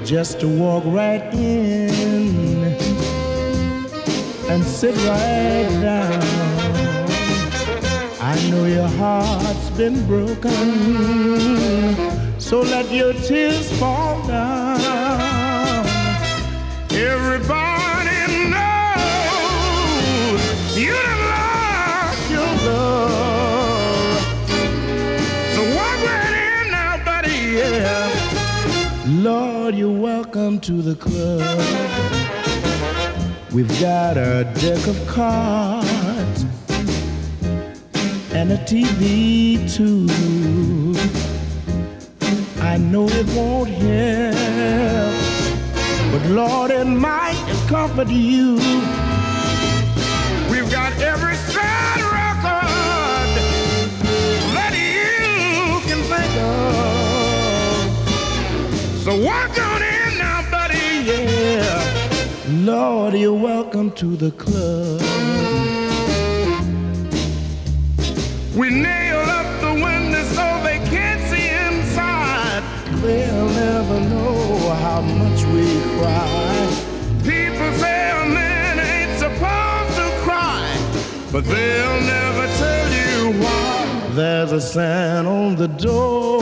just to walk right in and sit right down. I know your heart's been broken, so let your tears fall down. Everybody knows you done lost your love. So walk right in now, buddy, yeah. Lord, you're welcome to the club. We've got a deck of cards and a TV too. I know it won't help, but Lord, it might comfort you. We've got every sad record that you can think of. So walk on in now, buddy, yeah. Lord, you're welcome to the club. We nail up the windows so they can't see inside. They'll never know how much we cry. People say a man ain't supposed to cry, but they'll never tell you why. There's a sign on the door,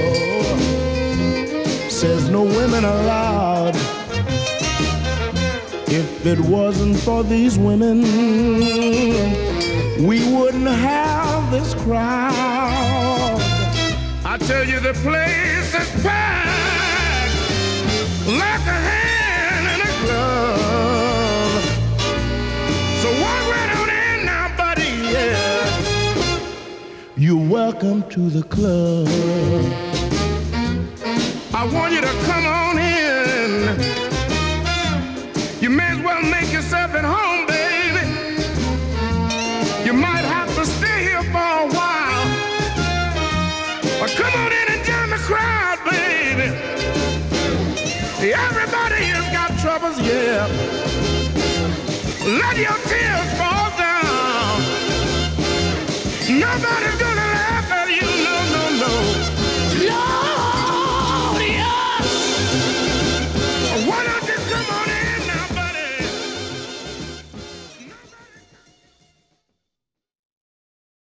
says no women allowed. If it wasn't for these women, we wouldn't have this crowd. I tell you, the place is packed like a hand in a glove. So walk right on in now, buddy, yeah. You're welcome to the club. I want you to come on in. You may as well make yourself at home, baby. You might have to stay here for a while, but come on in and join the crowd, baby. Everybody has got troubles, yeah. Let your tears fall down. Nobody's gonna